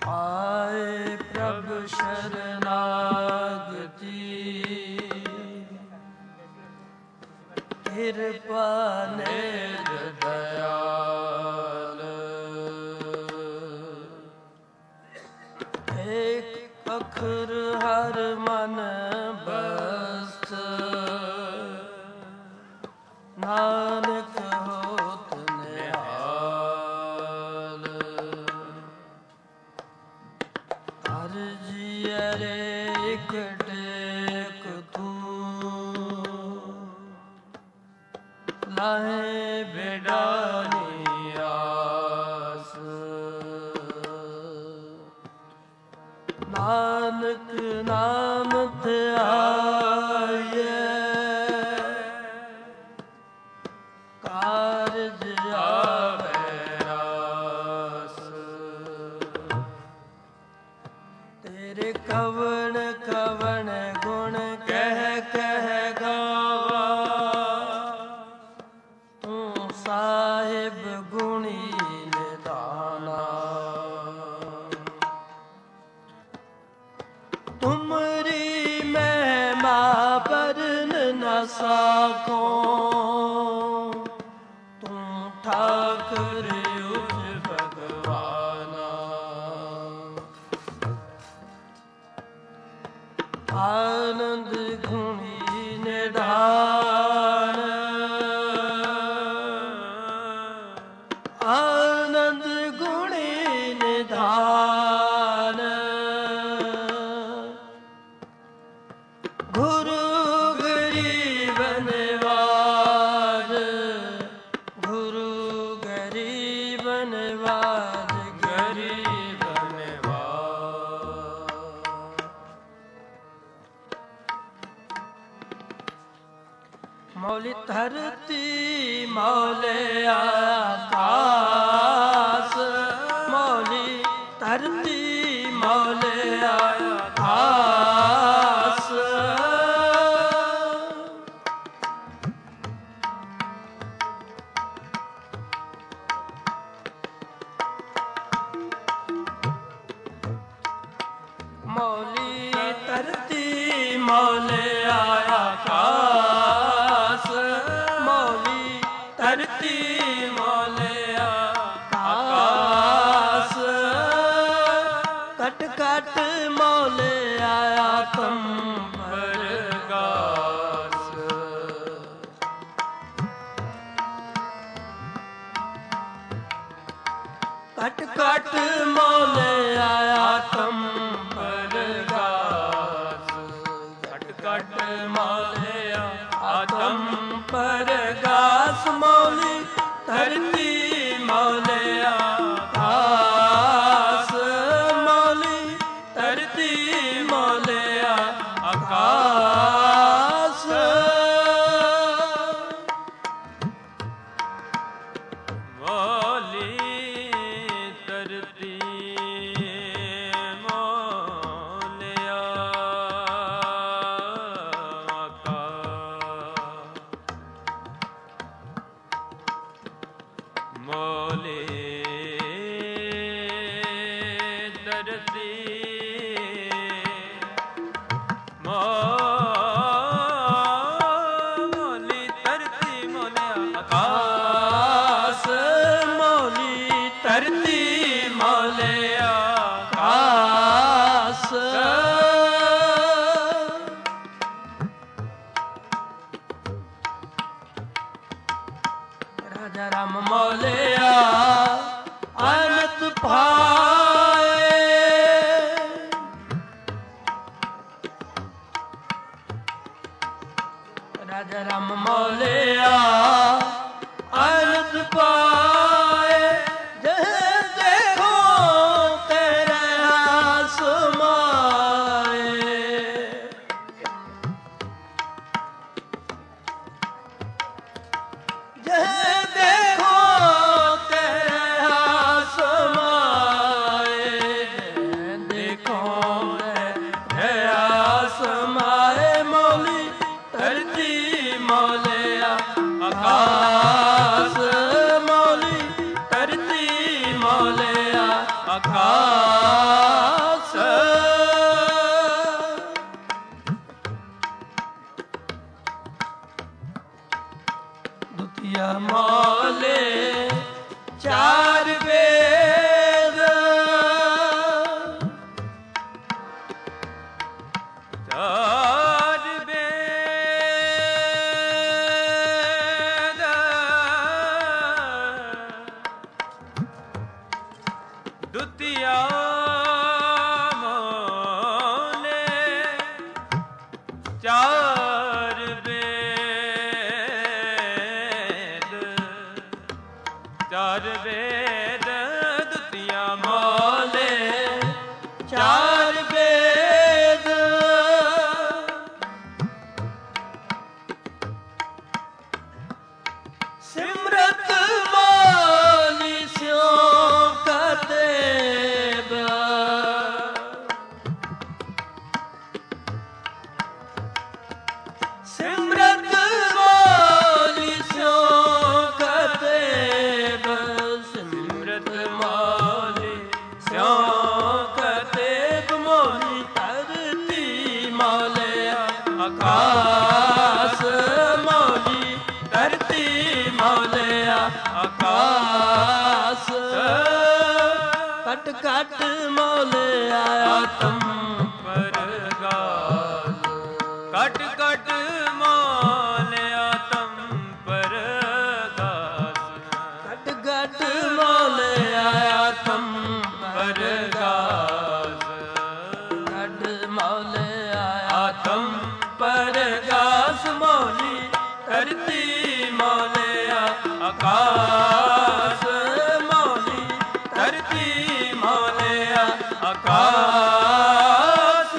ਆਏ ਪ੍ਰਭ ਸ਼ਰਨਾਗਤੀ, ਕਿਰਪਾ ਨਿਧ ਦਇਆਲ। ਏਕ ਅਖਰ ਹਰ ਮਨ ਬਸਤ, ਨਾਨਕ ਹੋਤ ਨਿਹਾਲ। ਹਰ ਜੀਅਰੇ ਇਕ ਟੇਕ ਤੂੰ, ਲਾਹੇ ਬੇਡਾਨੀ ਆਸ। ਨਾਨਕ ਨਾਮ ਧਿਆਈਐ, ਕਾਰਜ ਆਵੇ ਰਾਸ। ਤੇਰੇ ਕਵਣ ਕਵਣ ਗੁਣ ਕਹਿ ਕਹਿ ਗਾਵਾ, ਤੂੰ ਸਾਹਿਬ ਗੁਣੀ ਨਿਧਾਨਾ। ਤੁਮਰੀ ਮਹਿਮਾ ਬਰਨ ਨ ਸਾਕੋ, ਤੂੰ ਠਾਕੁਰ ਉਚ ਭਗਵਾਨਾ। ਆਨੰਦ ਗੁਣੀ ਨਿਧਾਨ, ਆਨੰਦ ਗੁਣੀ ਨਿਧਾਨ। ਗੁਰੂ ਗਰੀਬ ਨਿਵਾਜ, ਗੁਰੂ ਗਰੀਬ ਨਿਵਾਜ, ਗਰੀਬ ਨਿਵਾਜ। ਮੌਲੀ ਧਰਤੀ ਮੌਲੇ ਆਕਾਸ, ਮੌਲੀ ਧਰਤੀ ਮੌਲੇ ਆਕਾਸ। ਮੌਲੀ ਧਰਤੀ ਮੌਲੇ ਆਕਾਸ, ਮੌਲੀ ਧਰਤੀ ਮੌਲੇ ਆਕਾਸ। ਕਟ ਕਟ ਮੌਲੇ ਆਤਮ ਪ੍ਰਗਾਸ। ਕਟ ਕਟ ਮੌਲੇ ਆਤਮ ਪ੍ਰਗਾਸ। ਕਟ ਕਟ ਮੌਲੇ ਆਤਮ ਪ੍ਰਗਾਸ। ਮੌਲੀ ਧਰਤੀ ਮੌਲੇ ਆਕਾਸ, ਮੌਲੀ ਧਰਤੀ ਮੌਲੇ ਆਕਾਸ। ਮੌਲੀ ਧਰਤੀ ਮੌਲੇ ਆਕਾਸ। ਮੌਲੇ ਧਰਤੀ ਮੌਲੀ ਧਰਤੀ ਮੌਲੇ ਆਕਾਸ, ਮੌਲੀ ਧਰਤੀ ਮੌਲੇ ਆਕਾਸ। ਰਾਜਾ ਰਾਮ ਮੌਲਿਆ ਅਨੰਤ ਪਾਏ, ਰਾਜਾ ਰਾਮ ਮੌਲਿਆ ਅਨੰਤ ਪਾਏ। ਜਹ ਦੇਖੋ ਤੇਰੇ ਆਸਮਾਏ, ਜਹ ਦੇਖੋ ਤੇਰੇ ਆਸਮਾਏ। ਦੇਖੋ ਤੇਰੇ ਆਸਮਾਏ। ਮੌਲੀ ਧਰਤੀ ਮੌਲਿਆ ਆਕਾਸ, ਮੌਲੀ ਧਰਤੀ ਮੌਲਿਆ ਆਕਾਸ। ਦੁਤੀਆ ਮੋਲੇ ਚਾਰ ਵੇਦ, ਚਾਰ ਵੇਦ ਦੁਤੀਆ ਮੋਲੇ ਚਾਰ ਵੇਦ, ਸਿਮਰਤ ਮਾਲੀ ਸਿਉ ਕਤੇਬ, ਸਿਮਰਤ ਮਾਲੀ ਸਿਉ ਕਤੇਬ, ਸਿਮਰਤ ਮਾਲੀ ਸਿਉ ਕਤੇਬ, ਮੋਲੀ ਧਰਤੀ ਮੌਲਿਆ ਆਕਾਸ, ਮੋਲੀ ਧਰਤੀ ਮੌਲਿਆ ਆਕਾਸ, ਕਟ ਕਟ ਮੌਲਿਆ ਆਤਮ ਪਰਗਾਸ, ਕਟ ਕਟ ਮੌਲਿਆ ਆਤਮ ਪਰਗਾਸ, ਕਟ ਕਟ ਮੌਲਿਆ ਆਤਮ ਪਰਗਾਸ, ਕਟ ਮੌਲਿਆ ਆਤਮ ਪਰਗਾਸ, ਮੌਲੀ ਧਰਤੀ ਮੌਲਿਆ ਆਕਾਸ, ਮੌਲੀ ਧਰਤੀ ਮੌਲਿਆ ਆਕਾਸ,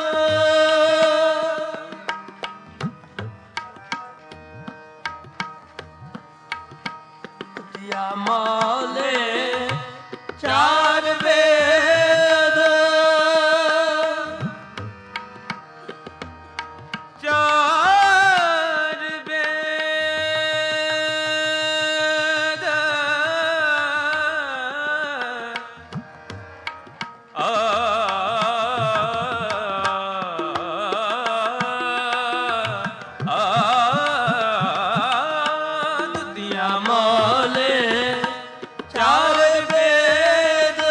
ਦੁਤੀਆ ਮੌਲੇ ਚਾਰ ਵੇਦ, ਚਾਰ ਵੇਦ, ਦੁਤੀਆ ਮੌਲੇ ਚਾਰ ਵੇਦ,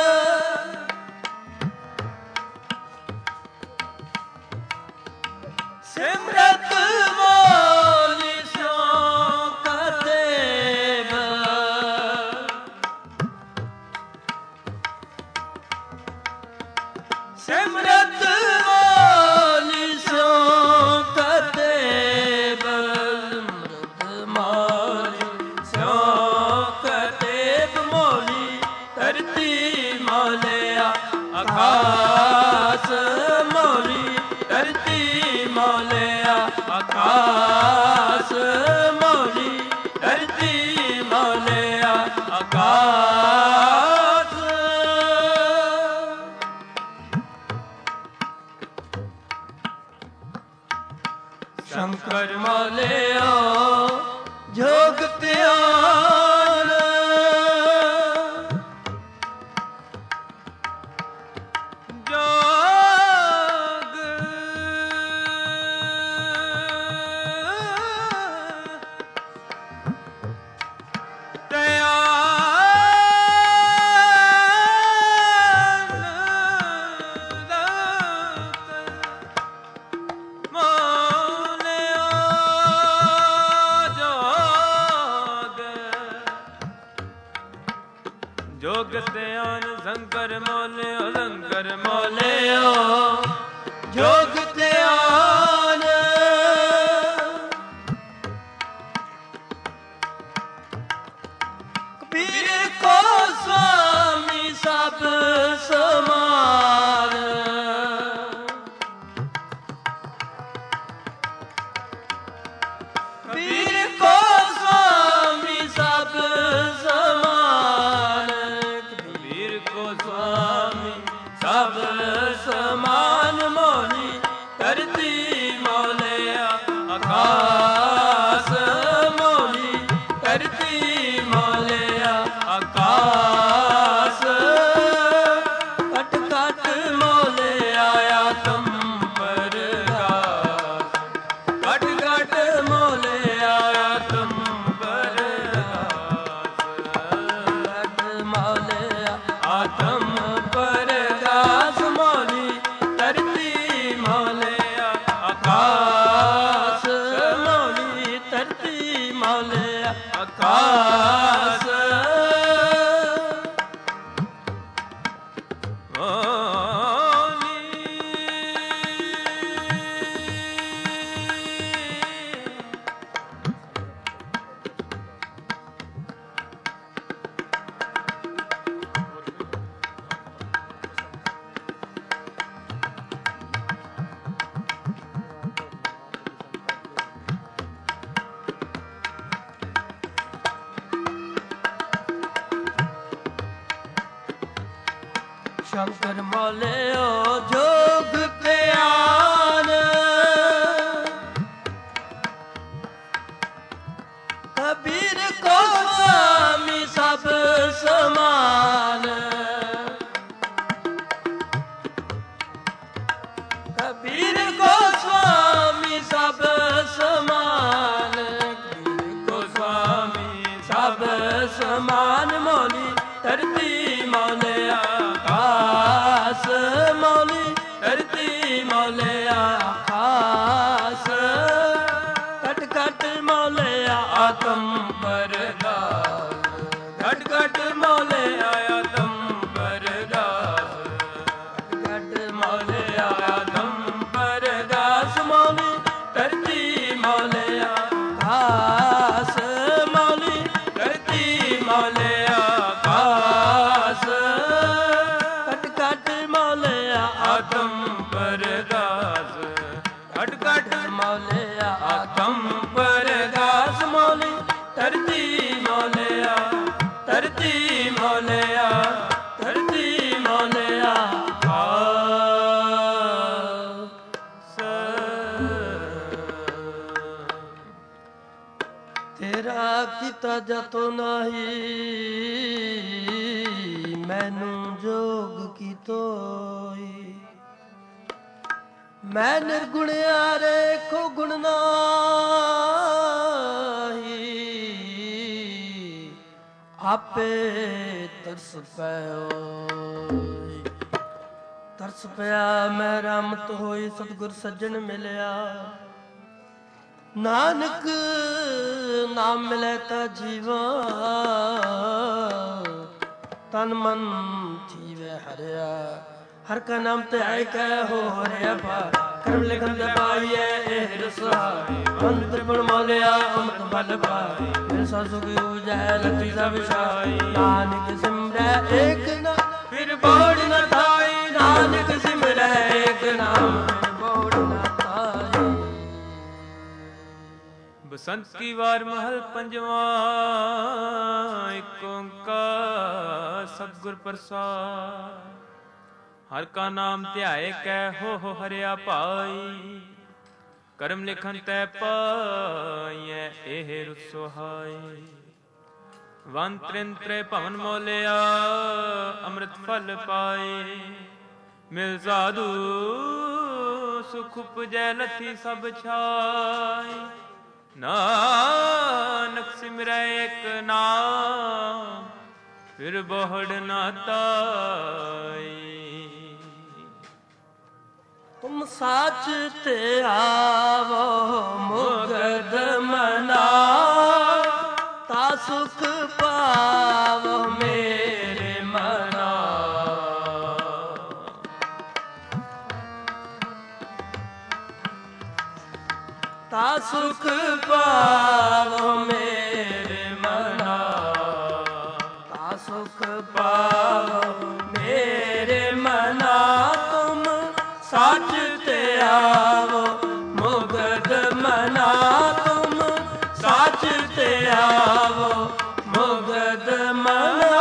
ਸਿਮਰਤ ਮੌਲੀ ਸਿਉ ਕਤੇਬ, ਸਿਮਰਤ ਮੌਲੀ ਸਿਉ ਕਤੇਬ, ਸਿਮਰਤ ਮੌਲੀ ਸਿਉ ਕਤੇਬ, ਮੌਲੀ ਧਰਤੀ ਮੌਲਿਆ ਆਕਾਸ, ਮੌਲੀ ਧਰਤੀ ਮੌਲਿਆ ਆਕਾਸ, ਮੌਲੀ ਧਰਤੀ ਮੌਲਿਆ ਆਕਾਸ, ਸ਼ੰਕਰ ਮੌਲਿਓ ਜੋਗ ਧਿਆਨ, ਜੋਗ ਧਿਆਨ, ਮੌਲਿਓ ਜੋਗ ਧਿਆਨ, ਸ਼ੰਕਰ ਮੌਲਿਓ, ਸ਼ੰਕਰ ਮੌਲਿਓ ਜੋਗ ਧਿਆਨ, ਕਬੀਰ ਕੋ ਸੁਆਮੀ ਸਭ ਸਮਾਨ, ਕਬੀਰ ਕੋ ਸੁਆਮੀ ਸਭ ਸਮਾਨ, ਕਬੀਰ ਕੋ ਸੁਆਮੀ ਸਭ ਸਮਾਨ, ਮੌਲੀ ਧਰਤੀ ਮੌਲਿਆ ਸ਼ੰਕਰ ਮੋਲਿਓ ਜੋਗ ਧਿਆਨ ਕਬੀਰ ਕੋ ਸਵਾਮੀ ਸਭ ਸਮਾਨ ਕਬੀਰ ਕੋ ਸਵਾਮੀ ਸਭ ਸਮਾਨ ਕਬੀਰ ਕੋ ਸਵਾਮੀ ਸਭ ਸਮਾਨ ਮੋਲੀ ਧਰਤੀ ਮੋਲਿਆ ਆਕਾਸ ਮੌਲੀ ਧਰਤੀ ਮੌਲਿਆ ਆਕਾਸ ਘਟ ਘਟ ਮੌਲਿਆ ਆਤਮ ਪਰਗਾਸ ਘਟ ਘਟ ਮੌਲਿਆ ਆਤਮ ਪਰਗਾਸ ਘਟ ਮੌਲਿਆ ਆਤਮ ਪਰਗਾਸ ਮੌਲੀ ਧਰਤੀ ਮੌਲਿਆ ਆਕਾਸ ਮੌਲੀ ਧਰਤੀ ਮੌਲਿਆ ਆਕਾਸ ਆਤਮ ਪਰਗਾਸ ਘਟ ਘਟ ਮੌਲਿਆ ਆਤਮ ਪਰਗਾਸ ਮੌਲੀ ਧਰਤੀ ਮੌਲਿਆ ਧਰਤੀ ਮੌਲਿਆ ਧਰਤੀ ਮੌਲਿਆ ਤੇਰਾ ਕੀਤਾ ਜਤੋ ਨਹੀਂ ਮੈਨੂੰ ਜੋਗ ਕੀਤੋਈ ਮੈਂ ਨਿਰਗੁਣਿਆ ਰੇਖੋ ਗੁਣ ਨਾਹੀ ਆਪੇ ਤਰਸ ਪਇਓ ਤਰਸ ਪਿਆ ਮੈਂ ਰਾਮਤ ਹੋਈ ਸਤਿਗੁਰ ਸੱਜਣ ਮਿਲਿਆ ਨਾਨਕ ਨਾਮ ਮਿਲੇ ਤਾ ਜੀਵਾ ਤਨ ਮਨ ਥੀਵੇ ਹਰਿਆ ਹਰ ਕਾ ਨਾਮ ਤੇ ਆਇ ਕੈ ਹੋ ਰਿਆ ਪਾ ਕਰਮ ਲਿਖਨ ਦੇ ਪਾਈਐ ਇਹ ਰਸਾਈ ਅੰਤ ਗੁਣ ਮੋਲਿਆ ਅੰਮ੍ਰਿਤ ਬਲ ਪਾਈ ਮੇਰੇ ਸਾਸੁ ਕੀ ਉਜੈ ਲਖੀ ਸਭ ਵਿਛਾਈ ਨਾਨਕ ਸਿਮਰੈ ਏਕ ਨਾਮ ਫਿਰ ਬੋੜ ਨ ਥਾਈ ਨਾਨਕ ਸਿਮਰੈ ਏਕ ਨਾਮ ਫਿਰ ਬੋੜ ਨ ਥਾਈ। ਬਸੰਤ ਕੀ ਵਾਰ ਮਹਲ ਪੰਜਵਾਂ ਏਕ ਓੰਕਾਰ ਸਤਿਗੁਰ ਪ੍ਰਸਾਦ ਹਰ ਕਾ ਨਾਮ ਧਿਆਏ ਕੈ ਹੋ ਹਰਿਆ ਭਾਈ ਕਰਮ ਲਿਖਨ ਤੈ ਪਾਈਐ ਇਹ ਰੁਸਹਾਈ ਵਨ ਤ੍ਰਿਨ ਤ੍ਰੇ ਭਵਨ ਮੋਲਿਆ ਅੰਮ੍ਰਿਤ ਫਲ ਪਾਏ ਮਿਲ ਸਾਧੂ ਸੁਖ ਉਪਜੈ ਲਥੀ ਸਭ ਛਾਈ ਨਾਨਕ ਸਿਮਰੈ ਏਕ ਨਾਮ ਫਿਰ ਬੋਹੜ ਨਾ ਤਾਈ। ਤੁਮ ਸਾਚ ਤੇ ਆਵੋ ਮੁਗਧ ਮਨਾ ਤਾ ਸੁਖ ਪਾਵੋ ਮੇਰੇ ਮਨਾ ਤਾ ਸੁਖ ਪਾਵੋ ਮੇਰੇ ਮਨਾ ਤਾ ਸੁਖ ਪਾਵੋ ਮੇਰੇ ਮਨਾ ਤੁਮ ਸਾਚ ਤੇ ਆਵੋ ਮੁਗਧ ਮਨਾ ਤੁਮ ਸਾਚ ਤੇ ਆਵੋ ਮੁਗਧ ਮਨਾ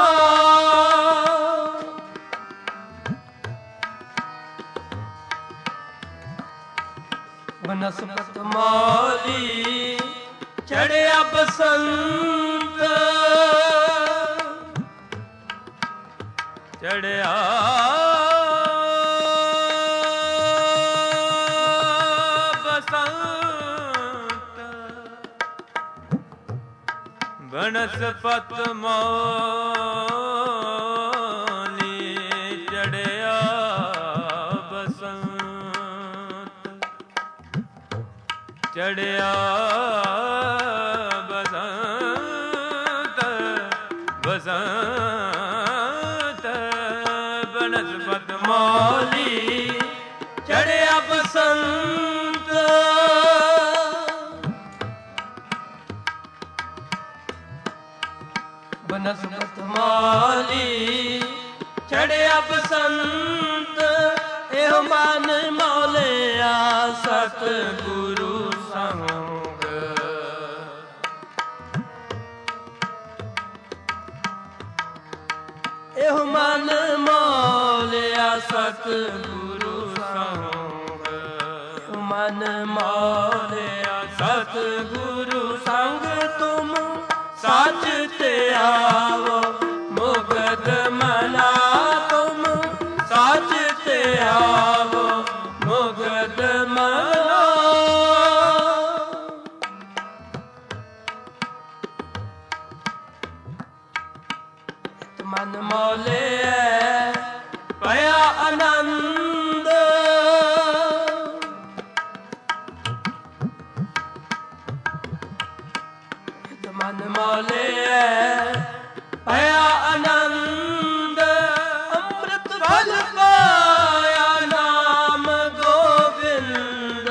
ਬਨਸਪਤ ਮੌਲੀ ਚੜਿਆ ਬਸੰਤ ਚੜਿਆ ਬਨਸਪਤ ਮੌਲੀ ਚੜਿਆ ਬਸੰਤ ਚੜਿਆ ਬਸੰਤ ਬਸੰਤ ਬਨਸਪਤ ਮੌਲੀ ਚੜਿਆ ਬਸੰਤ ਬਨਸਪਤ ਮੌਲੀ ਚੜਿਆ ਬਸੰਤ ਇਹੋ ਮਨ ਮੌਲਿਆ ਸਤਿਗੁਰੂ ਸੰਗ ਇਹੋ ਮਨ ਮੌਲਿਆ ਸਤਿਗੁਰੂ ਸੰਗ ਮਨ ਮੌਲਿਆ ਸਤਿਗੁਰੂ ਸੰਗ ਤੁਮ ਸੱਚ ਤੇ ਆਵੋ ਮੁਕਤ ਮਨਾ ਤੁਮ ਸੱਚ ਤੇ ਆਵੋ ਮੁਕਤ ਮਨਾ ਮਨ ਮੌਲਿਆ ਭਇਆ ਆਨੰਦ ਮਨ ਮੌਲਿਆ ਭਇਆ ਆਨੰਦ ਅੰਮ੍ਰਿਤ ਫਲ ਪਾਇਆ ਨਾਮ ਗੋਬਿੰਦ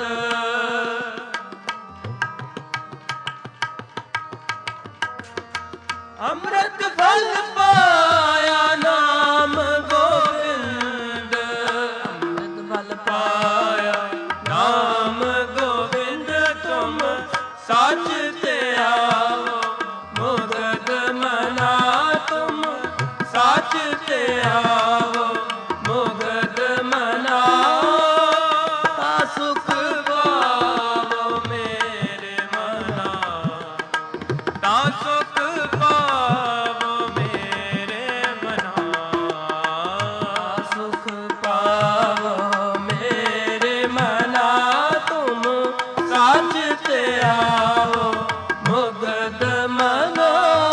ਅੰਮ੍ਰਿਤ ਫਲ ਪਾਇਆ ਨਾਮ ਗੋਬਿੰਦ ਅੰਮ੍ਰਿਤ ਫਲ ਪਾਇਆ ਨਾਮ ਗੋਬਿੰਦ ਤੁਮ ਸੱਚ ਤੇ ਆਵੋ ਮੁਕਤ ਮਨਾ ਤੁਮ ਸੱਚ ਤੇ ਆਵੋ ਮੁਕਤ ਮਨਾ ਤਾ ਸੁਖ ਪਾਵੋ ਮੇਰੇ ਮਨਾ ਤਾ ਸੁਖ ਪਾਵੋ ਮੇਰੇ ਮਨਾ ਸੁਖ ਪਾਵੋ ਮੇਰੇ ਮਨਾ ਤੁਮ ਸੱਚ ਤੇ ਆਵੋ ਮੁਕਤ ਮਨਾ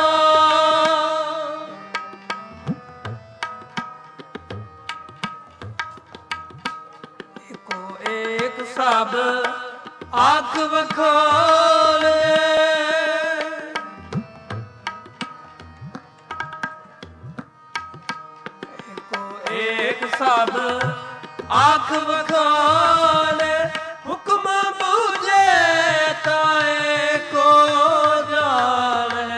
ਏਕੋ ਏਕ ਸਭ ਅੱਖ ਵਖੋਲੇ ਏਕ ਸਭ ਅੱਖ ਵਖਾਲੇ ਹੁਕਮ ਬੂਝੇ ਤਾਏ ਕੋ ਜਾਣੇ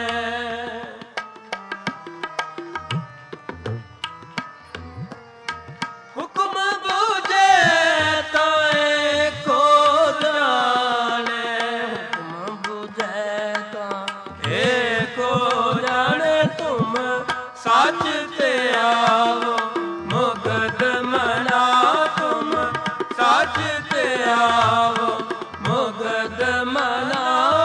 ਹੁਕਮ ਬੂਝੇ ਤਾਏ ਕੋ ਜਾਣੇ ਹੁਕਮ ਬੂਝੇ ਤਾਏ ਕੋ ਜਾਣੇ ਤੁਮ ਸੱਚ ਤੇ ਆਵੋ ਮੁਕਤ ਮਨਾ ਤੁਮ ਸੱਚ ਤੇ ਆਵੋ ਮੁਕਤ ਮਨਾ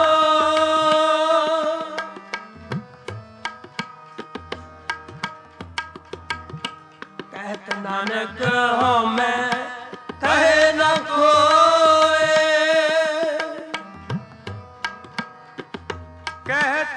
ਕਹਿਤ ਨਾਨਕ ਹਉ ਮੈਂ ਕਹੇ ਨਾ ਕੋਏ ਕਹਿਤ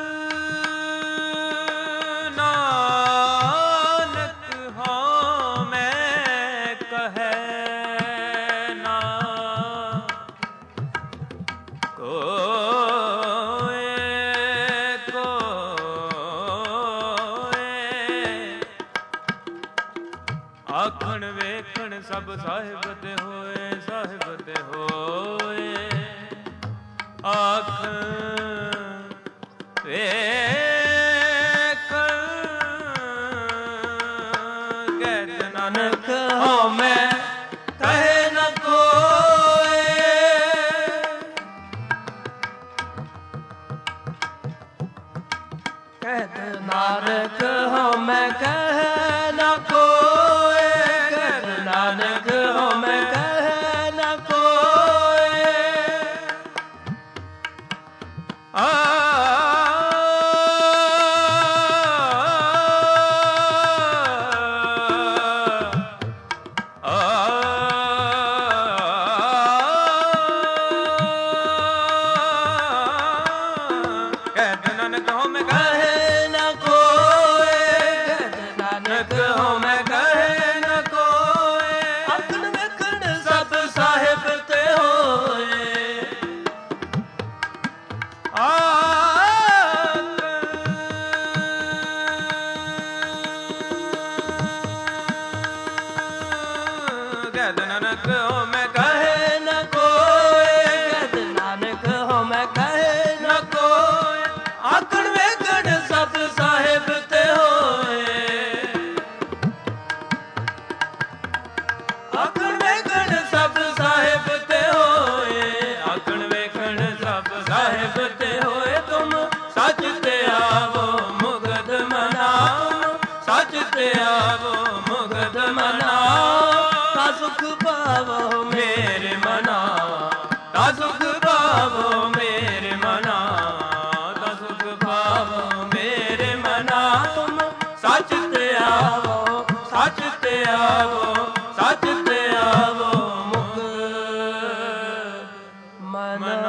ਆਖਣ ਵੇਖਣ ਸਭ ਸਾਹਿਬ ਤੇ ਹੋਏ ਸਾਹਿਬ ਤੇ ਹੋਏ ਆਖਣ ਵੇਖਣ ਕਹਿਤ ਨਾਨਕ ਹਉ ਮੈਂ ਕਹੇ ਨ ਕੋਏ ਕਹਿਤ ਨਾਨਕ ਹਉ ਮੈਂ ਕਹੇ ਨ ਕੋਏ ਨਾਨਕ ਹਉ ਮੈਂ ਕਹੈ ਨ ਕੋਏ ਕਹਿ ਨਾਨਕ ਹੋ ਮੈਂ ਕਹੇ ਨ ਕੋਇ, ਕਹਿ ਨਾਨਕ ਹੋ ਮੈਂ ਕਹੇ ਨ ਕੋਇ। ਆਖਣ ਵੇਖਣ ਸਭ ਸਾਹਿਬ ਤੇ ਹੋਏ, ਆਖਣ ਵੇਖਣ ਸਭ ਸਾਹਿਬ ਤੇ ਹੋਏ, ਆਖਣ ਵੇਖਣ ਸਭ ਸਾਹਿਬ ਤੇ ਹੋਏ। ਤੁਮ ਸੱਚ ਤੇ ਆਵੋ ਮੁਗਧ ਮਨਾ, ਸੱਚ ਤੇ ਆਵੋ ਮੁਗਧ ਮਨਾ। ਤਾ ਸੁਖ ਪਾਵੋ ਮੇਰੇ ਮਨਾ, ਤਾ ਸੁਖ ਪਾਵੋ ਮੇਰੇ ਮਨਾ, ਤਾ ਸੁਖ ਪਾਵੋ ਮੇਰੇ ਮਨਾ। ਤੁਮ ਸੱਚ ਤੇ ਆਵੋ, ਸੱਚ ਤੇ ਆਵੋ, ਸੱਚ ਤੇ ਆਵੋ ਮੁਗਧ ਮਨਾ।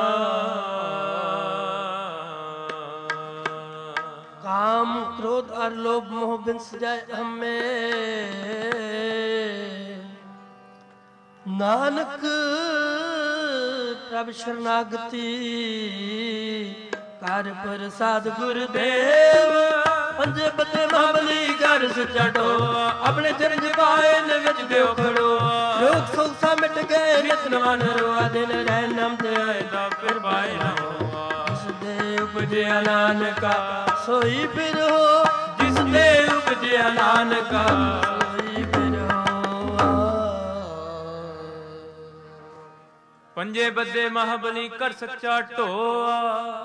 काम क्रोध और लोभ मोह बिन सजाए हमें, नानक प्रभ शरणागति कर प्रसाद गुरुदेव। पंजे बते महाबली कर सच्चा ढो, अपने चरण पाए विच दियो खड़ो। रोग सोग सा मिट गए नित नवा नरोआ, दिन रह नाम ते आए दा फिर पाए ना हो। जिस उपजया नानका सोई फिर हो, जिस दे उपजया नानका सोई फिर हो। ਪੰਜੇ ਬੱਦੇ ਮਹਾਬਲੀ ਕਰ ਸੱਚਾ ਢੋਆ,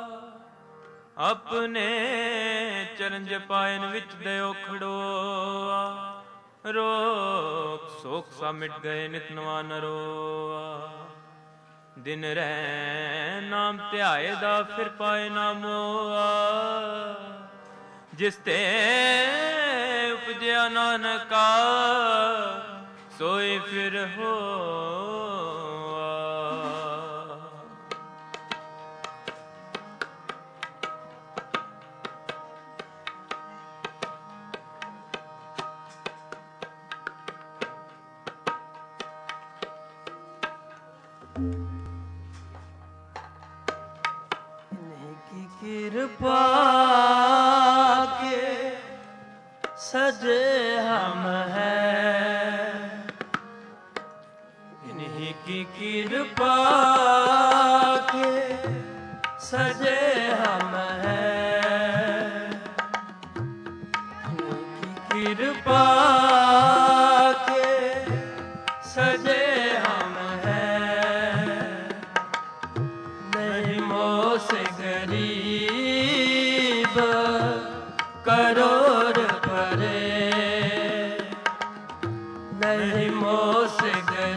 ਆਪਣੇ ਚਰਨ ਜਪਾਇਨ ਵਿੱਚ ਦਿਓ ਖੜੋਆ। ਰੋਗ ਸੋਖ ਸਾ ਮਿਟ ਗਏ ਨਿਤ ਨਵਾ ਨਰੋਆ, ਦਿਨ ਰਹਿ ਨਾਮ ਧਿਆਏ ਦਾ ਫਿਰ ਪਾਏ ਨਾ ਮੋਆ। ਜਿਸ ਤੇ ਉਪਜਿਆ ਨਾਨਕਾ ਸੋਈ ਫਿਰ ਹੋਆ। कृपा के सजे हम हैं, इन्हीं की कृपा के सजे हम हैं, इन्हीं की कृपा के सजे हम हैं। नहीं मोह से गरीब करोड़ परे, नहीं मोह से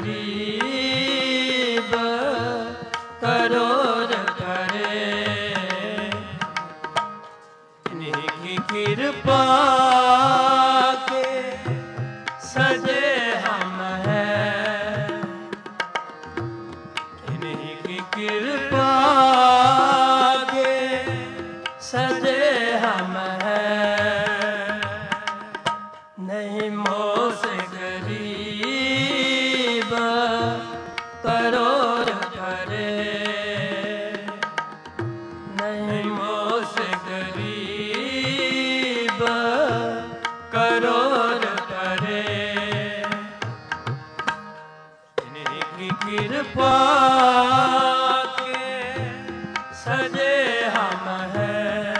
गरीब करोड़ परे। इन्हीं की कृपा के सजे हम हैं, इन्हीं की कृपा के सजे हम हैं। नहीं मोह से गरीब करोड़ परे, नहीं मोह से गरीब करोड़ परे। इन्हीं की कृपा के सजे हम हैं,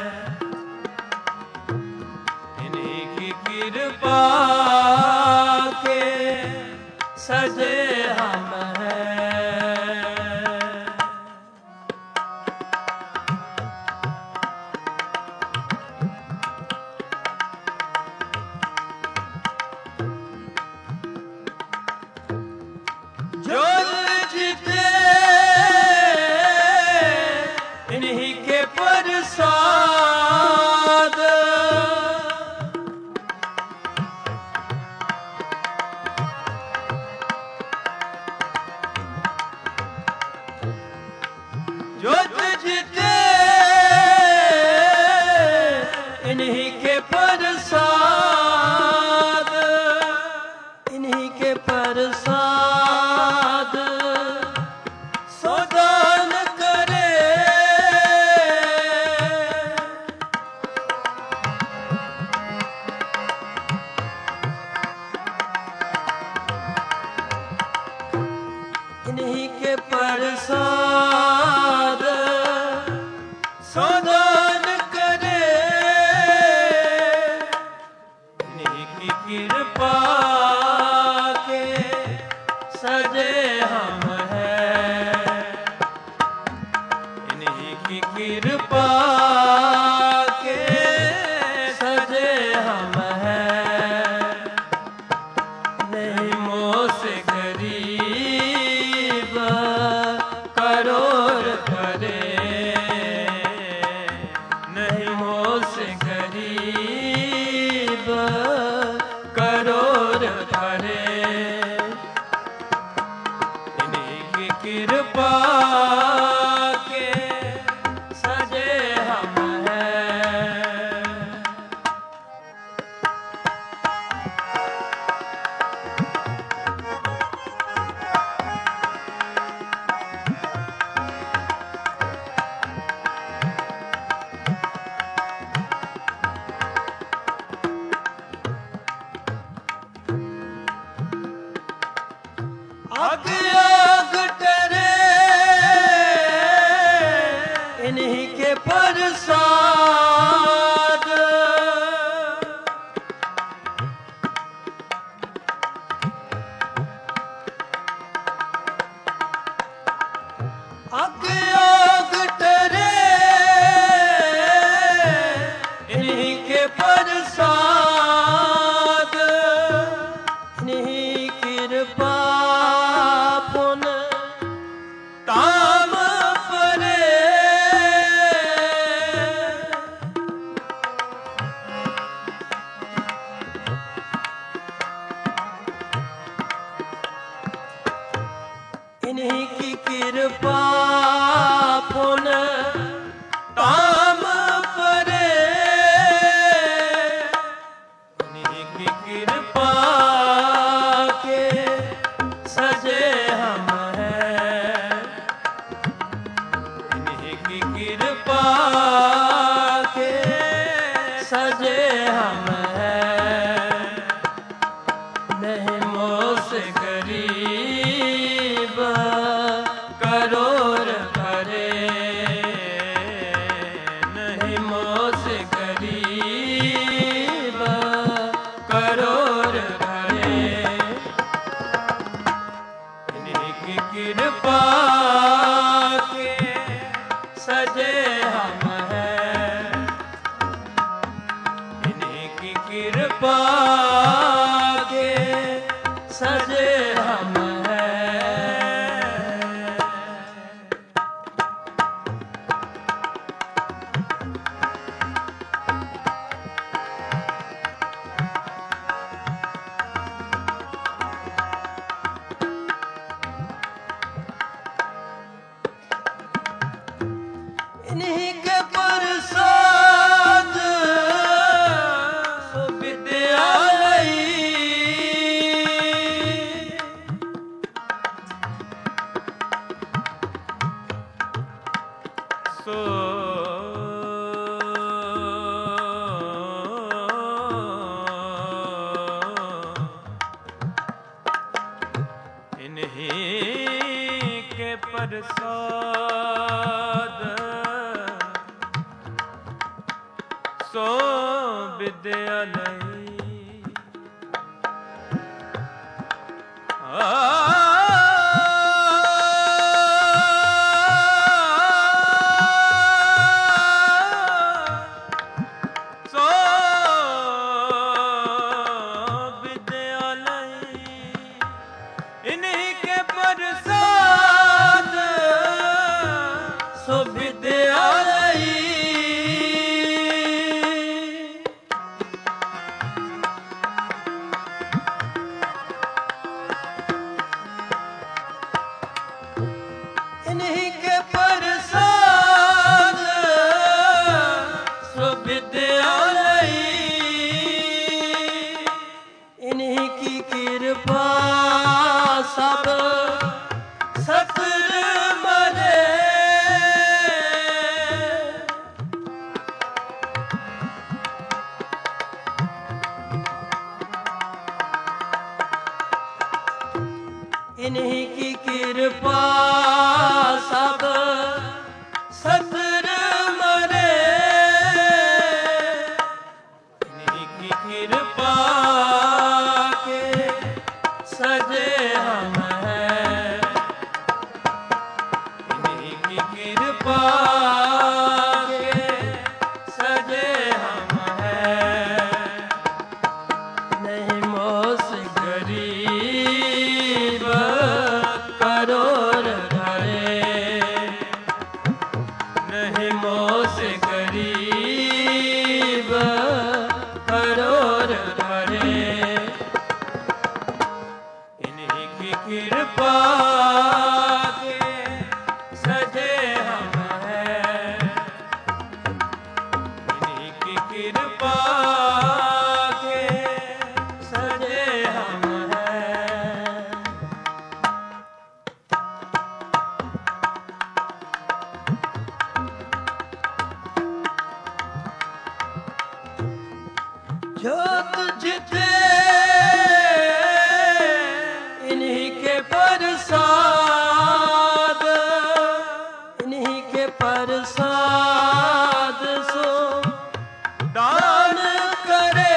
इन्हीं की कृपा के सजे हम हैं। इन्हीं के प्रसाद सदान करे, इन्हीं की कृपा के सजे हम हैं, इन्हीं की कृपा के सजे हम हैं। नहीं मोह से गरीब करोड़ करे, नहीं मोह से गरीब करोड़ करे, इन्हीं की कृपा के सजे हम हैं। आग आग टरे इन्हीं के प्रसाद, आग आग टरे इन्हीं के प्रसाद, इन्हीं कृपा पुन ताम परे, इन्हीं की कृपा पुन ताम परे, इन्हीं की कृपा के सजे हम हैं, इन्हीं की कृपा के सजे हम हैं। नहीं मोह से गरीब करोड़ करे, नहीं मोह से गरीब करोड़ करे, इन्हीं की कृपा के सजे हम हैं, इन्हीं की कृपा के सजे हम हैं। इन्हीं के प्रसाद सो विद्यालयी, सो इन्हीं के प्रसाद सो विद्यालय, सो विद्यालय, इन्हीं के प्रसाद सो विद्यालयी, इन्हीं की कृपा सब सतर मरे, इन्हीं की कृपा के सजे हम हैं, इन्हीं की कृपा के सजे हम हैं। नहीं मोस गरीब करोड़ भरे, नहीं मोस गरीब करोड़ भरे, इन्हीं की कृपा के सजे हम हैं, इन्हीं की कृपा के सजे हम हैं। जोत जिते इन्हीं के प्रसाद, इन्हीं के प्रसाद सो दान करे,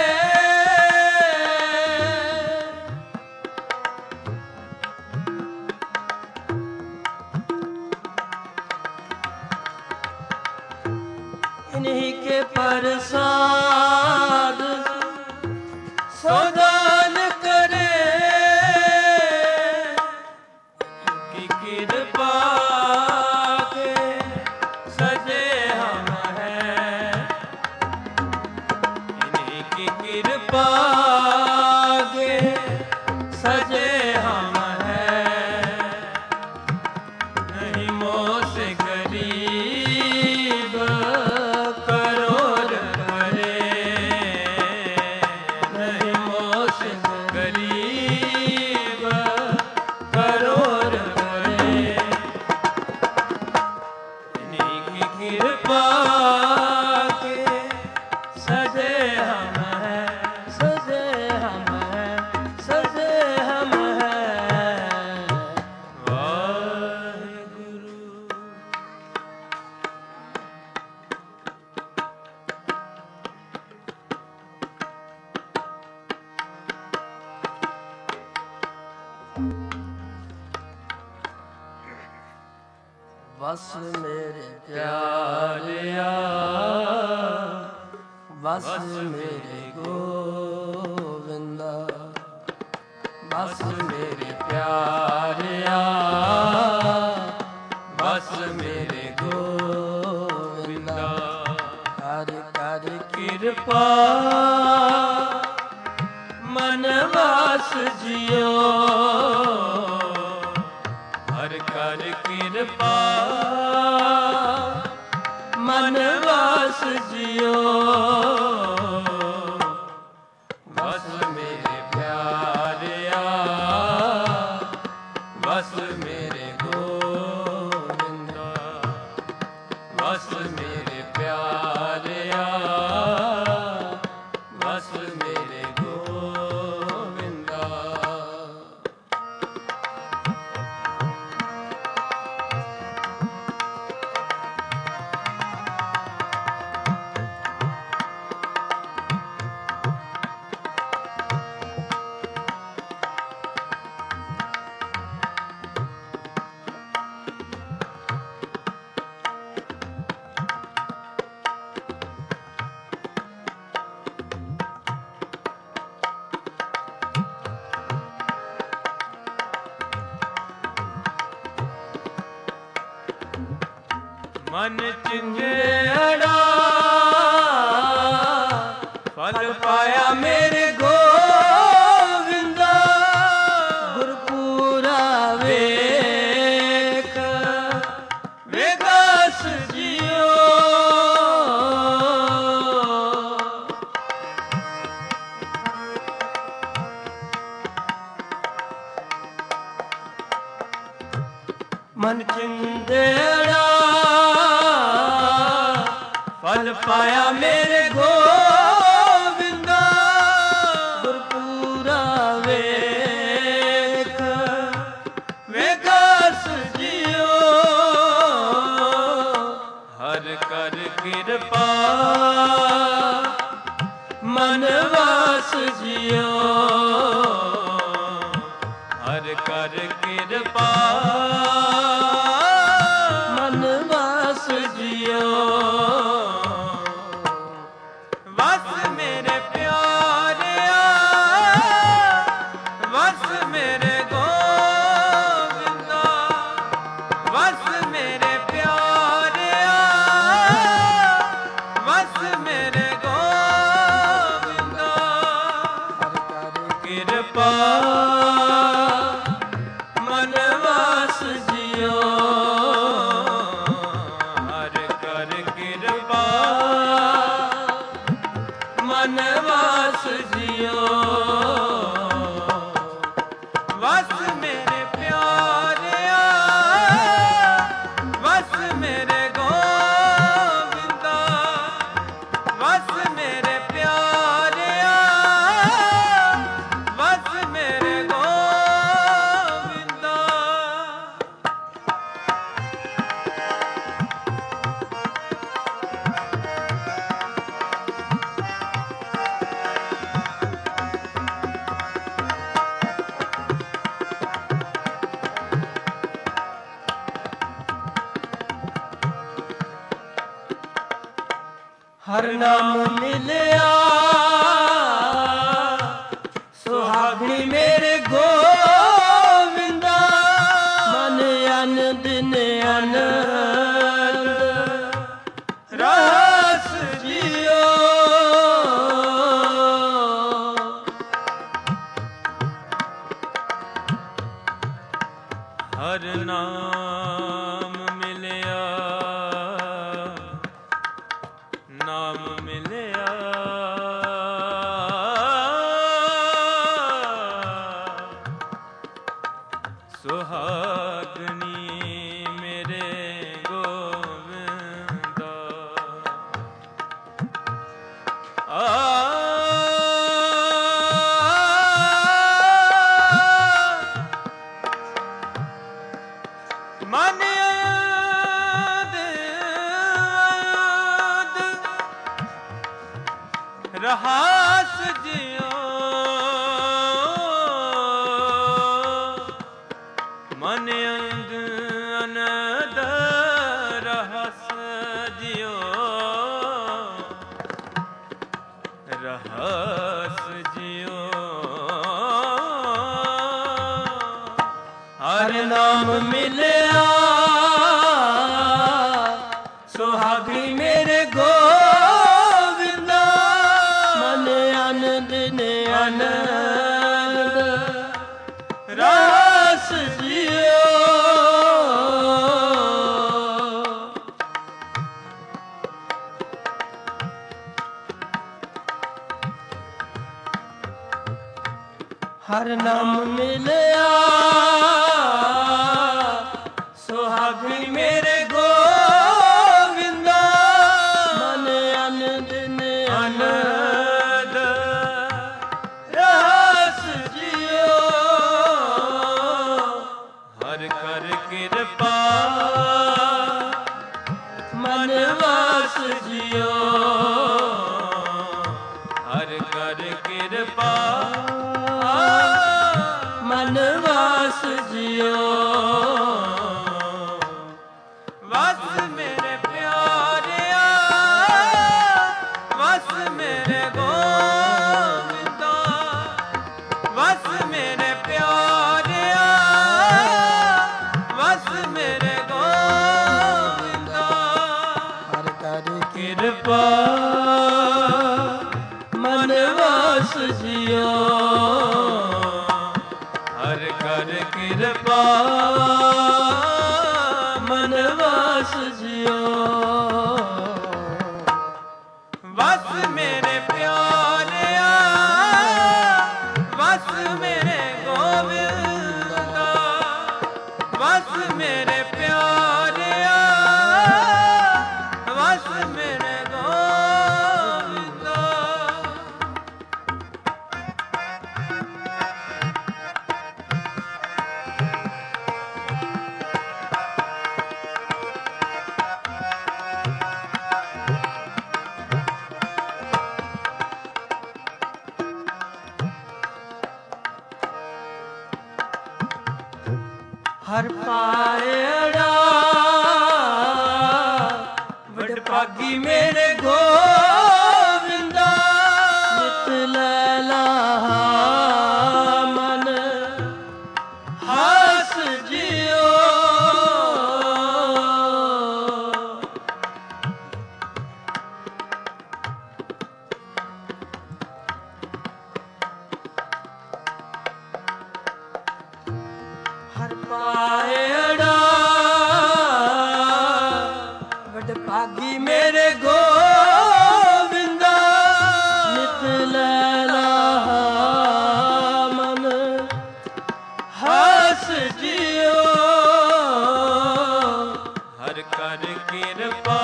इन्हीं के प्रसाद सो दान करे, की कृपा के सजे हम हैं, इन्हीं की कृपा के सजे हम हैं। नहीं मोस गरीब करोड़ भरे, नहीं मोस गरीब करोड़ भरे, इन्हीं की कृपा के सजे हम हैं, सजे हम हैं, सजे हम हैं। वाहेगुरु। बस मेरे प्यारिया, बस मेरे गोविंदा, बस मेरे प्यारिया, बस मेरे गोविंदा, कर कर कृपा मनवास जियो, हर कर कृपा मनवास जियो, बस मेरे प्यारिया, बस मेरे गोविंदा, बस मेरे प्यारिया, बस मेरे गोविंदा। मन चिंजेड़ा फल पाया मेरे गोविंदा, गुरपुरा वेख वेदास जियो, मन चिंदेड़ा फल पाया मेरे गोविंदा, गुरपुरा वेख ਹਰ ਨਾਮ ਮਿਲਿਆ ਸੁਹਾਗਣੀ ਮੇਰੇ ਗੋਵਿੰਦਾ ਮਨ ਅਨ ਦਿਨ ਆਨੰਦ ਰਸ ਜਿਓ ਹਰ ਨਾਮ ਮਿਲਿਆ ਨਾਮ ਮਿਲਿਆ ਸੁਹਾਗਣੀ ਮੇਰੇ ਗੋਵਿੰਦਾ ਮਨ ਰਹਾਸ ਜਿਉ ਮਨ ਅੰਗ ਅਨਦ ਰਹਸ ਜਿਉ ਰਹਸ ਜਿਉ ਹਰ ਨਾਮ ਮਿਲਿਆ ਸੁਹਾਗਣੀ ਮੇਰੇ ਗੋਵਿੰਦਾ ਮਨ ਆਨੰਦ ਨੇ ਆਨੰਦ ਰਸ ਜਿਓ ਹਰ ਨਾਮ ਮਿਲਿਆ ਸੁਹਾਗਣੀ ਮੇਰੇ ਗੋਵਿੰਦਾ ਮਨ ਆਨੰਦ ਨੇ ਆਨੰਦ ਰਸ ਜਿਓ ਹਰ ਕਰ ਕਿਰਪਾ ਮਨ ਵਾਸ ਜਿਓ ਹਰ ਕਰ ਕਿਰਪਾ ਮਨ ਵਾਸ ਜਿਓ ਵਸ ਮੇਰੇ ਪਿਆਰਿਆ ਵਸ ਮੇਰੇ ਗੋਵਿੰਦਾ ਵਸ ਮੇਰੇ ਪਿਆਰਿਆ ਵਸ ਮੇਰੇ ਗੋਵਿੰਦਾ ਹਰ ਕਰ ਕਿਰਪਾ ਮਨ ਵਾਸ ਜਿਓ ਹਰ ਕਰ ਕਿਰਪਾ ਮਨ ਵਾਸ ਜਿਓ ਵਸ ਮੇਰੇ ਪਿਆਰਿਆ ਵਸ ਮੇਰੇ ਗੋਵਿੰਦਾ ਵਸ ਮੇਰੇ ਪਿਆਰਿਆ ਵਸ ਮੇਰੇ ਗੋਵਿੰਦਾ ਹਰ ਪਾਇੜਾ ਵਡ ਭਾਗੀ ਮੇਰੇ ਗੋਵਿੰਦਾ ਨਿਤ ਲੈਲਾ ਮਨ ਹਸ ਜਿਓ ਹਰ ਪਾਇੜਾ ਵਡ ਭਾਗੀ ਮੇਰੇ ਗੋਵਿੰਦਾ ਨਿਤ ਲੈਲਾ ਮਨ ਹਸ ਜਿਓ ਹਰ ਕਰ ਕਿਰਪਾ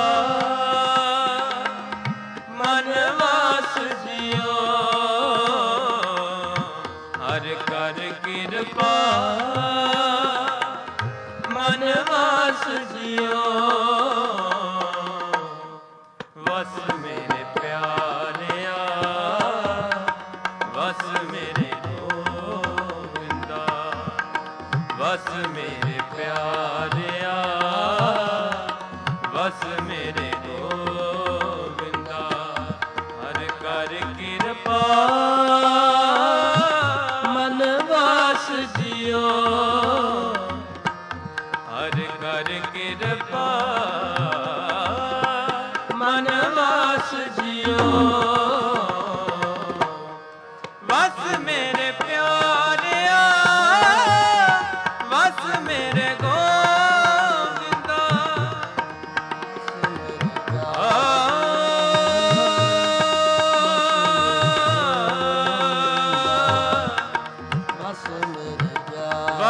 ਮਨ ਵਾਸ ਜਿਓ ਹਰ ਕਰ ਕਿਰਪਾ ਮਨ ਵਾਸ ਜਿਓ ਵਸ ਮੇਰੇ ਪਿਆਰਿਆ ਵਸ ਮੇਰੇ ਗੋਵਿੰਦਾ ਵਸ ਮੇਰੇ ਪਿਆਰਿਆ ਵਸ ਮੇਰੇ ਗੋਵਿੰਦਾ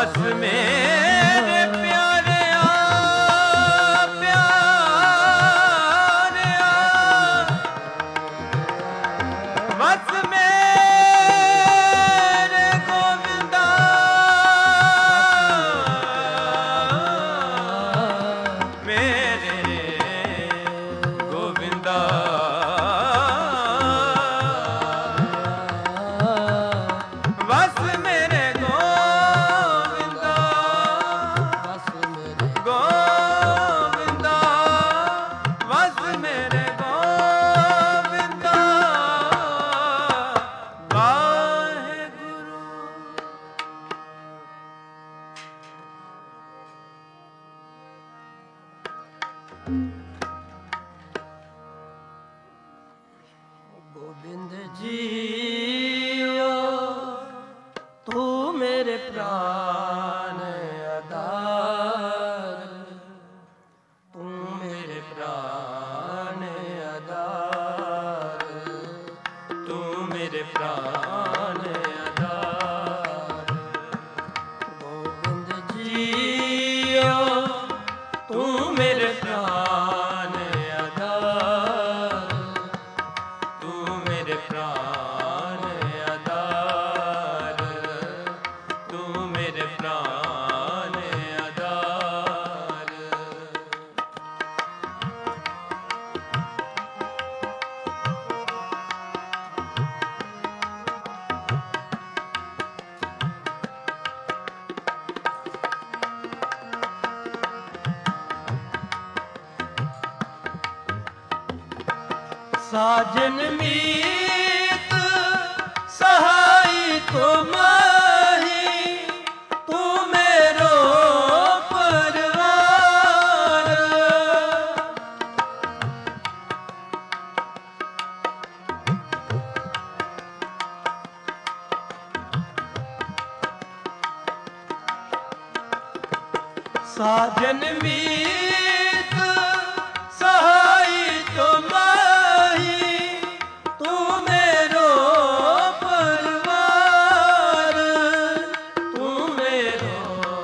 ਬਸ ਮੇਰੇ ਪਿਆਰਿਆ ਪਿਆਰਿਆ ਬਸ ਮੇਰੇ ਗੋਬਿੰਦਾ ਮੇਰੇ ਗੋਬਿੰਦਾ ਬਸ ਮੇਰੇ ਗੋਬਿੰਦਾ ਗੋਬਿੰਦਾ ਬਸ ਮੇਰੇ ਗੋਬਿੰਦਾ ਵਾਹਿਗੁਰੂ। गोविंद जीओ तू मेरे प्राण आधार, तू मेरे प्राण आधार, तू मेरे प्राण आधार। गोविंद जीओ तू मेरे प्राण आधार, तू मेरे प्राण आधार, तू मेरे प्राण आधार। साजन मीत सहाय तुमाही, तू मेरो परवार, साजन मीत सहाय तुमाही, तू मेरो परवार, तू मेरो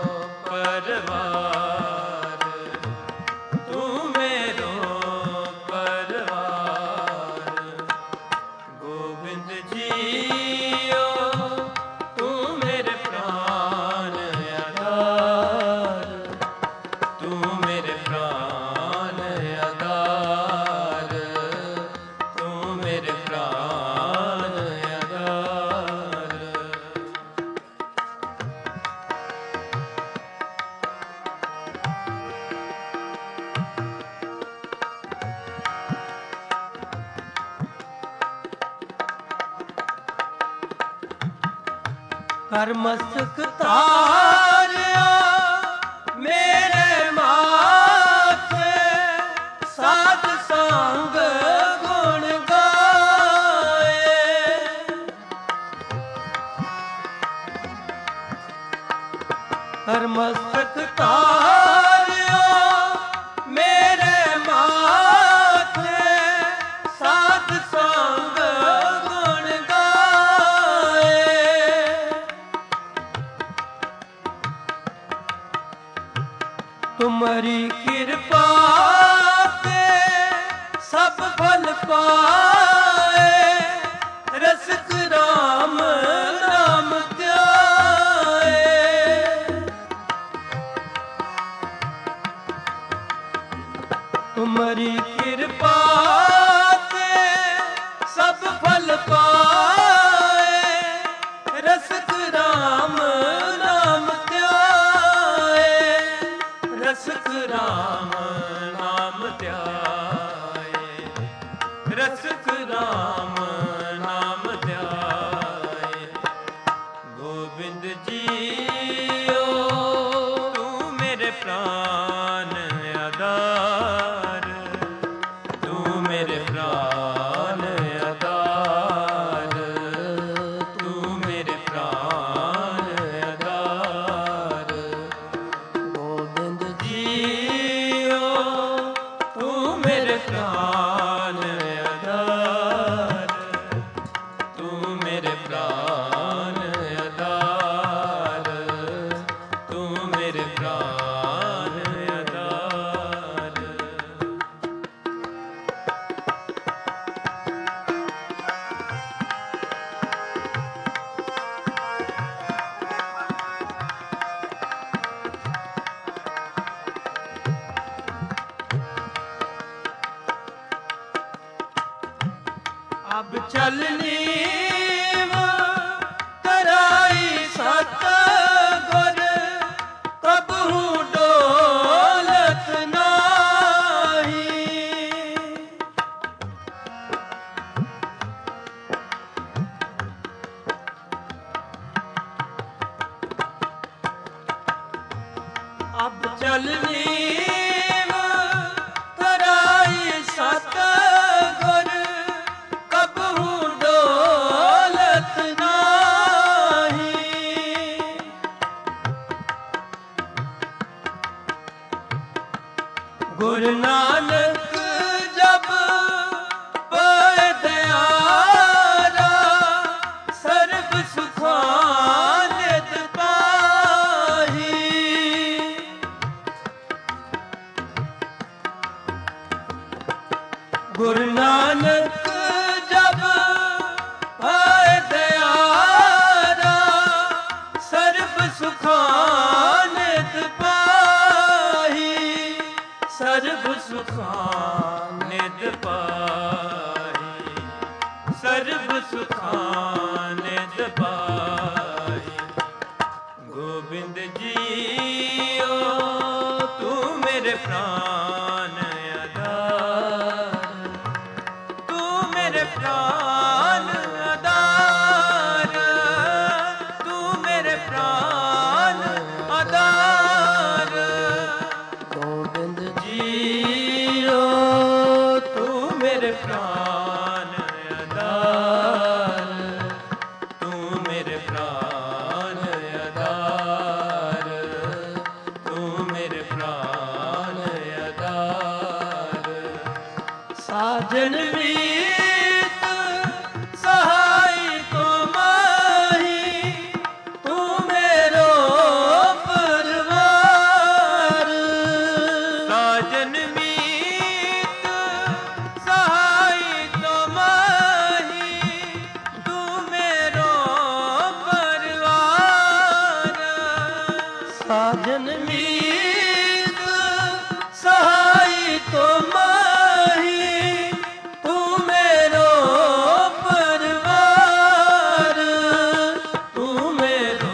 परवार, तू मेरो परवार। गोविंद जीओ तू मेरे प्राण आधार, तू मेरे प्राण आधार, तू मेरे प्राण आधार। कर मस्तक तारिया मेरे माथे, साध संग गुण गाए, कर मस्तक तारिया मेरे माथे, साध संग गुण गाए, तुम्हारी कृपा पे सब फल पाए, रसिक राम नाम ध्याए, तुम्हारी कृपा पे सब फल पाए, रसिक राम नाम ध्याए, रसिक राम नाम ध्याए, रसिक राम नाम ध्याए। गोविंद जीओ तू मेरे प्राण आधार, तू मेरे प्राण आधार, तू मेरे प्राण आधार। गोविंद जीओ तू मेरे प्राण आधार, तू मेरे प्राण आधार, ਚਲਨੀ ਤਰਾਈ ਸਤ ਗੁਰ ਕਬਹੂ ਡੋਲਤ ਨਾਹੀ। ਅਬ ਚਲਨੀ ਤਰਾਈ ਸਤ ਗੁਰ ਕਬਹੂ ਡੋਲਤ ਨਾਹੀ। ਗੁਰੂ ਨਾਨਕ ਜਬ ਪਾਏ ਦਿਆਰਾ ਸਰਬ ਸੁਖਾਂ ਨਿਤ ਪਾਹੀ। ਗੁਰੂ ਨਾਨਕ ਜਬ ਪਾਏ ਦਿਆਰਾ ਸਰਬ ਸੁਖਾਂ ਨਿਤ ਪਾਹੀ। ਸਰਬ ਸੁਖਾਂ ਨਿਤ ਪਾਹੀ। ਸਰਬ ਸੁਖਾਂ ਨਿਤ ਪਾਹੀ। ਗੋਬਿੰਦ ਜੀਓ ਤੂੰ ਮੇਰੇ ਪ੍ਰਾਨ ਆਧਾਰ। ਤੂੰ ਮੇਰੇ ਪ੍ਰਾਨ ਆਧਾਰ। ਤੂੰ ਮੇਰੇ ਪ੍ਰਾਨ ਆਧਾਰ। ਗੋਬਿੰਦ ਜੀਓ ਤੂੰ ਮੇਰੇ ਪ੍ਰਾਨ ਆਧਾਰ। ਤੂੰ ਮੇਰੇ ਪ੍ਰਾਨ ਆਧਾਰ। ਤੂੰ ਮੇਰੇ ਪ੍ਰਾਨ ਆਧਾਰ। ਸਾਜਨ ਮੀਤ ਸਹਾਈ ਤੁਮ ਮਾਹੀ। ਤੂੰ ਮੇਰੋ ਪਰਵਾਰ। ਸਾਜਨ ਮੀਤ ਸਹਾਈ ਤੁਮ ਮਾਹੀ। ਤੂੰ ਮੇਰੋ ਪਰਵਾਰ। ਸਾਜਨ ਮੀਤ ਸਹਾਈ ਤੁਮ ਮਾਹੀ। ਤੂੰ ਮੇਰੋ ਪਰਵਾਰ। ਤੂੰ ਮੇਰੋ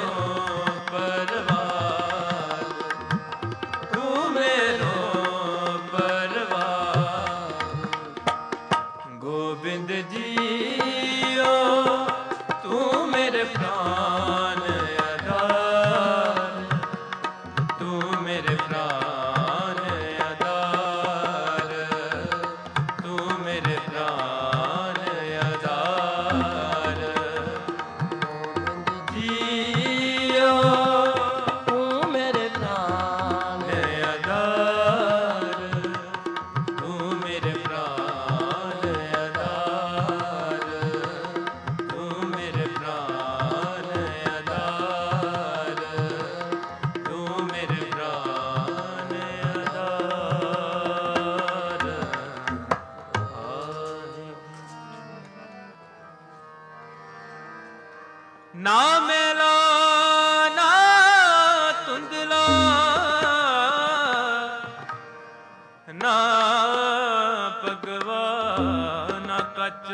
ਪਰਵਾਰ। ਤੂੰ ਮੇਰੋ ਪਰਵਾਰ। ਗੋਬਿੰਦ ਜੀਓ ਤੂੰ ਮੇਰੇ ਪ੍ਰਾਨ ਆਧਾਰ। ਤੂੰ ਮੇਰੇ ਪ੍ਰਾਨ ਆਧਾਰ। ਤੂੰ ਮੇਰੇ ਪ੍ਰਾਨ ਆਧਾਰ। ਗੋਬਿੰਦ ਜੀਓ ਤੂੰ ਮੇਰੇ ਪ੍ਰਾਨ ਆਧਾਰ। ਤੂੰ ਮੇਰੇ ਪ੍ਰਾਨ ਆਧਾਰ। ਤੂੰ ਮੇਰੇ ਪ੍ਰਾਨ ਆਧਾਰ। ਤੂੰ ਮੇਰੇ ਪ੍ਰਾਨ ਆਧਾਰ। ਨਾ ਮੇਲਾ ਨਾ ਧੁੰਦਲਾ ਨਾ ਭਗਵਾ ਨਾ ਕੱਚ।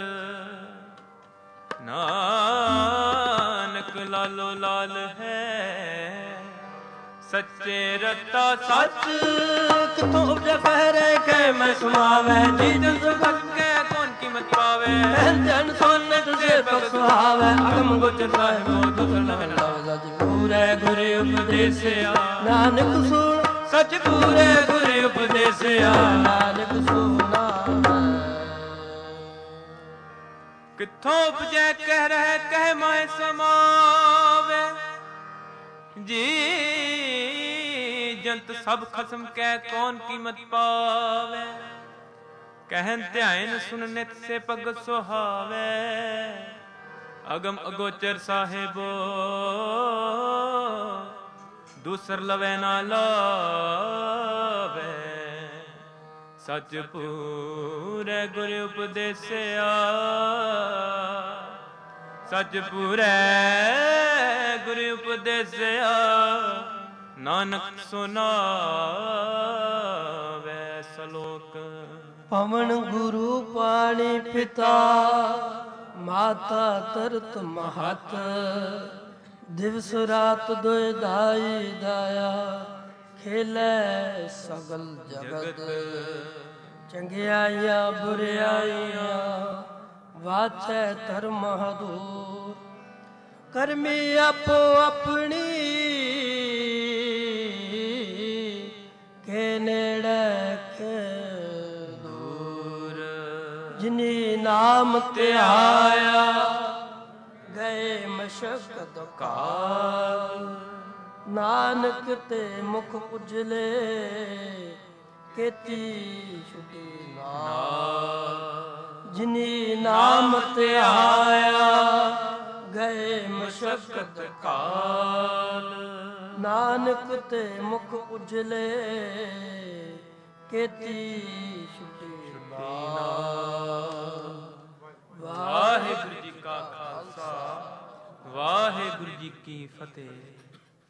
ਨਾਨਕ ਲਾਲੋ ਲਾਲ ਹੈ ਸੱਚੇ ਰਤਾ ਸੱਚ। ਕਿਥੋਂ ਉਪਜੈ ਪਹਿਰੇ ਕਹਿ ਮੈਂ ਸੁਣਾਵੇ। ਜੀ ਜਨ ਸੁਖਤ ਕੇ ਕੌਣ ਕੀਮਤ ਪਾਵੇ। ਜਨ ਸੋਨੇ ਤੁਝੇ ਪਰ ਸੁਹਾਵੇ। ਅਗਮ ਗੋਚਰ ਸਾਹਿਬੋ ਤੁਧ ਲਵਨ ਲਾਵ। ਸਚ ਪੂਰੇ ਗੁਰੇ ਉਪਦੇਸਿਆ ਨਾਨਕ ਸੁਣ। ਸਚ ਪੂਰੇ ਗੁਰੇ ਉਪਦੇਸਿਆ ਨਾਨਕ ਸੁਣਾ। ਕਿੱਥੋਂ ਉਪਜੈ ਕਹਿ ਰਹਿ ਕਹਿ ਮਾਇ ਸਮਾਵੇ। ਜੀ ਜੰਤ ਸਭ ਖਸਮ ਕਹਿ ਕੌਣ ਕੀਮਤ ਪਾਵੇ। ਕਹਿਨ ਧਿਆਨ ਸੁਨ ਨਿਤ ਸੇ ਭਗਤ ਸੁਹਾਵੇ। ਅਗਮ ਅਗੋਚਰ ਸਾਹਿਬੋ ਦੂਸਰ ਲਵੇ ਨਾ ਲਾਵੇ। ਸਚ ਪੂਰੇ ਗੁਰ ਉਪਦੇਸਿਆ। ਸਚ ਪੂਰੇ ਗੁਰ ਉਪਦੇਸਿਆ। ਨਾਨਕ ਸੁਨਾਵੇ ਸਲੋਕ। ਪਵਨ ਗੁਰੂ ਪਾਣੀ ਪਿਤਾ ਮਾਤਾ ਤਰਤ ਮਹਤ ਦਿਵਸ ਰਾਤ ਦੁਇ ਦਾਈ ਦਾਇਆ ਖੇਲੇ ਸਗਲ ਜਗਤ ਚੰਗਿਆਈਆਂ ਬੁਰਿਆਈਆਂ ਵਾਚੈ ਧਰਮ ਹਦੂਰ ਕਰਮੀ ਆਪੋ ਆਪਣੀ ਕੇ ਨੇੜੇ ਕੇ ਦੂਰ ਜਿਨੀ ਨਾਮ ਧਿਆਇਆ ਗਏ ਮਸ਼ਕਤ ਕਾਲ ਨਾਨਕ ਤੇ ਮੁਖ ਉਜਲੇ ਕੀਤੀ ਛੁਟੀ ਨਾਮ ਜਿਨੀ ਨਾਮ ਧਿਆਇਆ ਗਏ ਮਸ਼ਕਤ ਕਾਲ ਨਾਨਕ ਤੇ ਮੁਖ ਉਜਲੇ ਕੀਤੀ ਛੁਟੀ ਨਾਮ। ਵਾਹਿਗੁਰੂ ਜੀ ਕਾ ਖਾਲਸਾ ਵਾਹਿਗੁਰੂ ਜੀ ਕੀ ਫਤਿਹ।